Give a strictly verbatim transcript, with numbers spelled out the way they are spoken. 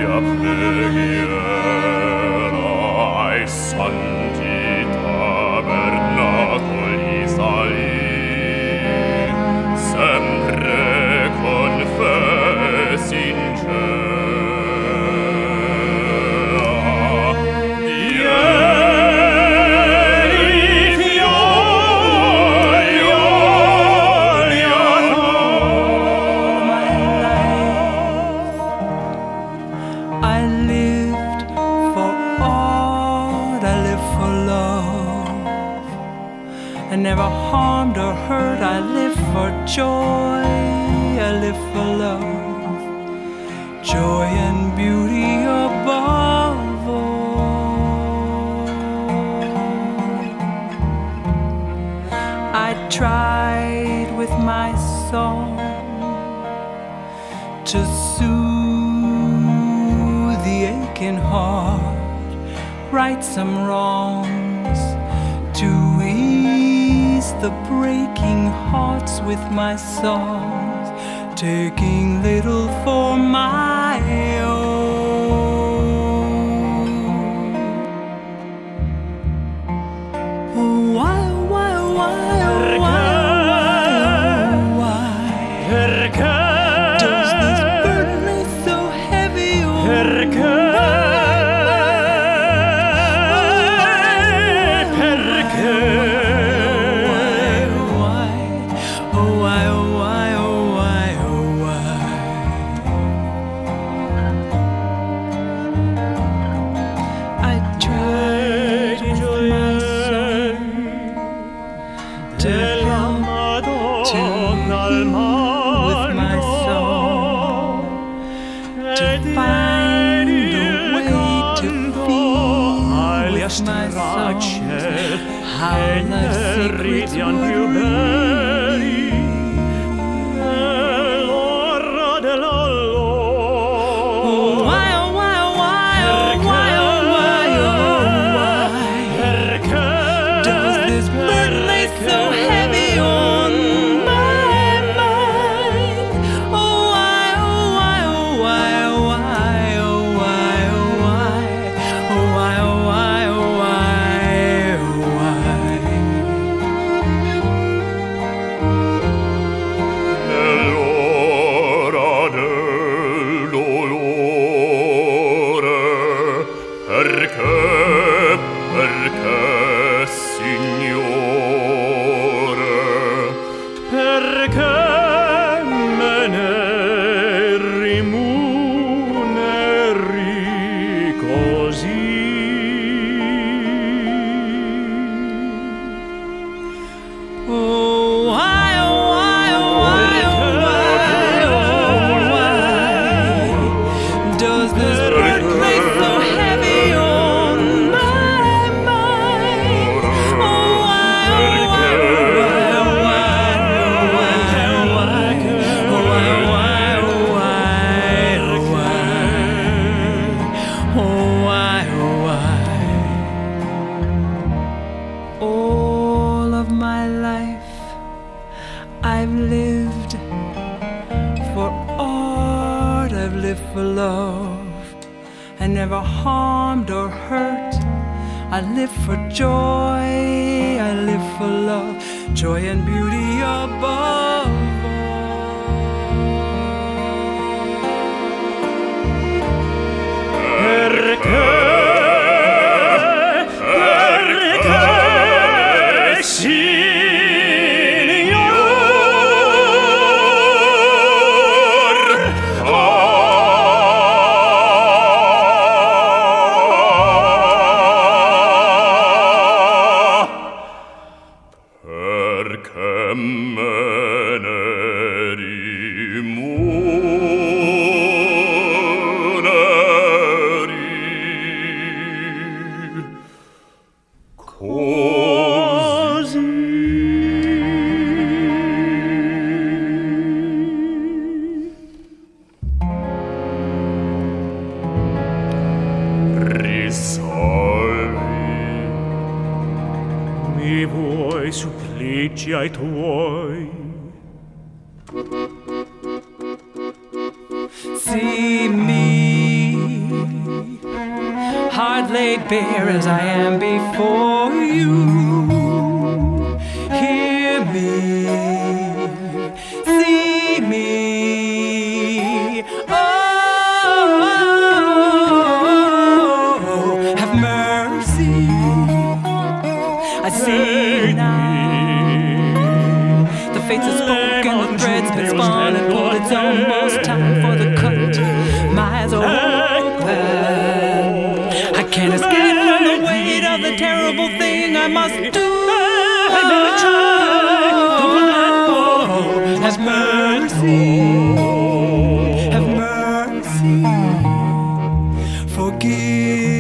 mia preghiera ai santi tabernacoli salir, sempre confessi in cielo. I never harmed or hurt. I live for joy. I live for love, joy and beauty above all. I tried with my song to soothe the aching heart, right some wrongs, to ease the breaking hearts with my songs, taking little for my own. Why, why, why, why, why, why does this burden lay so heavy on me? My soul, how life's secrets would be. Why, oh, why, oh, why, oh, why, oh, why, oh, why does this burden lay so heavy on my mind? Oh, why, oh, why, oh, why, oh, why, oh, why, oh, why, oh, why, oh, why. Perché, perché, Signore? Perché me ne rimuneri così? Oh, why, oh, why, oh, why, oh, why, oh, why does this burden lay so heavy on my mind? Oh, why, oh, why, oh, why, oh, why, oh, why, oh, why, oh, why, oh, why. All of my life I've lived for art, I've lived for love. I never harmed or hurt. I live for joy, I live for love, joy and beauty above all. Perché, perché, perché me ne rimuneri così. Risolvi, mi vuoi supplici ai tuoi? See me hard laid bare as I am before you. Hear me, see me. Oh, have mercy. I see now. The fates have spoken, the thread's been spun and pulled. It's almost time for the cut. My eyes are open. I can't escape from the weight of the terrible thing I must do. Have mercy, have mercy, forgive.